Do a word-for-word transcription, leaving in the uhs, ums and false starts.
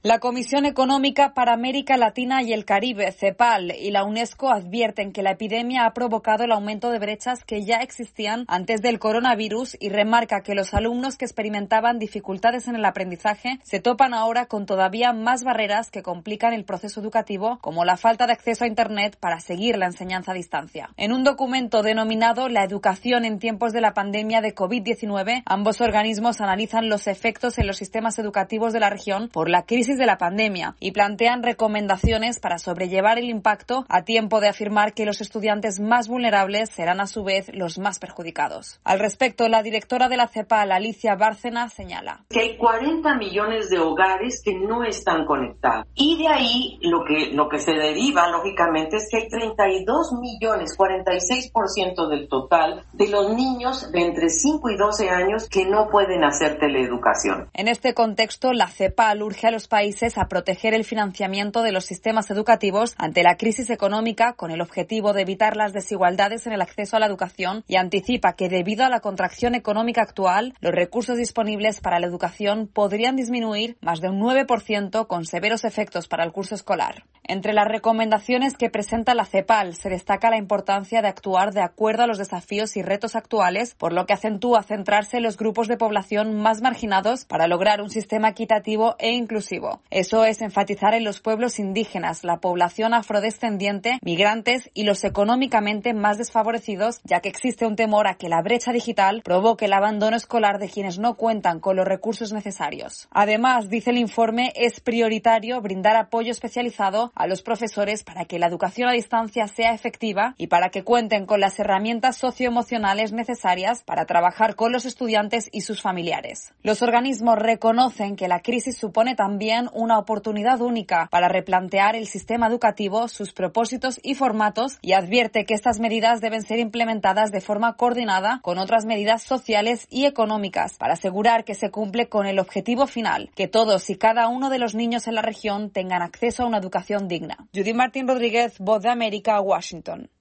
La Comisión Económica para América Latina y el Caribe, CEPAL, y la UNESCO advierten que la epidemia ha provocado el aumento de brechas que ya existían antes del coronavirus y remarca que los alumnos que experimentaban dificultades en el aprendizaje se topan ahora con todavía más barreras que complican el proceso educativo, como la falta de acceso a Internet para seguir la enseñanza a distancia. En un documento denominado La educación en tiempos de la pandemia de COVID diecinueve, ambos organismos analizan los efectos en los sistemas educativos de la región por la crisis de la pandemia y plantean recomendaciones para sobrellevar el impacto a tiempo de afirmar que los estudiantes más vulnerables serán a su vez los más perjudicados. Al respecto, la directora de la CEPAL, Alicia Bárcena, señala que hay cuarenta millones de hogares que no están conectados y de ahí lo que, lo que se deriva lógicamente es que hay treinta y dos millones, cuarenta y seis por ciento del total de los niños de entre cinco y doce años que no pueden hacer teleeducación. En este contexto, la CEPAL urge a los países a proteger el financiamiento de los sistemas educativos ante la crisis económica con el objetivo de evitar las desigualdades en el acceso a la educación y anticipa que debido a la contracción económica actual, los recursos disponibles para la educación podrían disminuir más de un nueve por ciento con severos efectos para el curso escolar. Entre las recomendaciones que presenta la CEPAL se destaca la importancia de actuar de acuerdo a los desafíos y retos actuales, por lo que acentúa centrarse en los grupos de población más marginados para lograr un sistema equitativo e inclusivo. Eso es enfatizar en los pueblos indígenas, la población afrodescendiente, migrantes y los económicamente más desfavorecidos, ya que existe un temor a que la brecha digital provoque el abandono escolar de quienes no cuentan con los recursos necesarios. Además, dice el informe, es prioritario brindar apoyo especializado a los profesores para que la educación a distancia sea efectiva y para que cuenten con las herramientas socioemocionales necesarias para trabajar con los estudiantes y sus familiares. Los organismos reconocen que la crisis supone también una oportunidad única para replantear el sistema educativo, sus propósitos y formatos y advierte que estas medidas deben ser implementadas de forma coordinada con otras medidas sociales y económicas para asegurar que se cumple con el objetivo final, que todos y cada uno de los niños en la región tengan acceso a una educación digna. Judith Martín Rodríguez, Voz de América, Washington.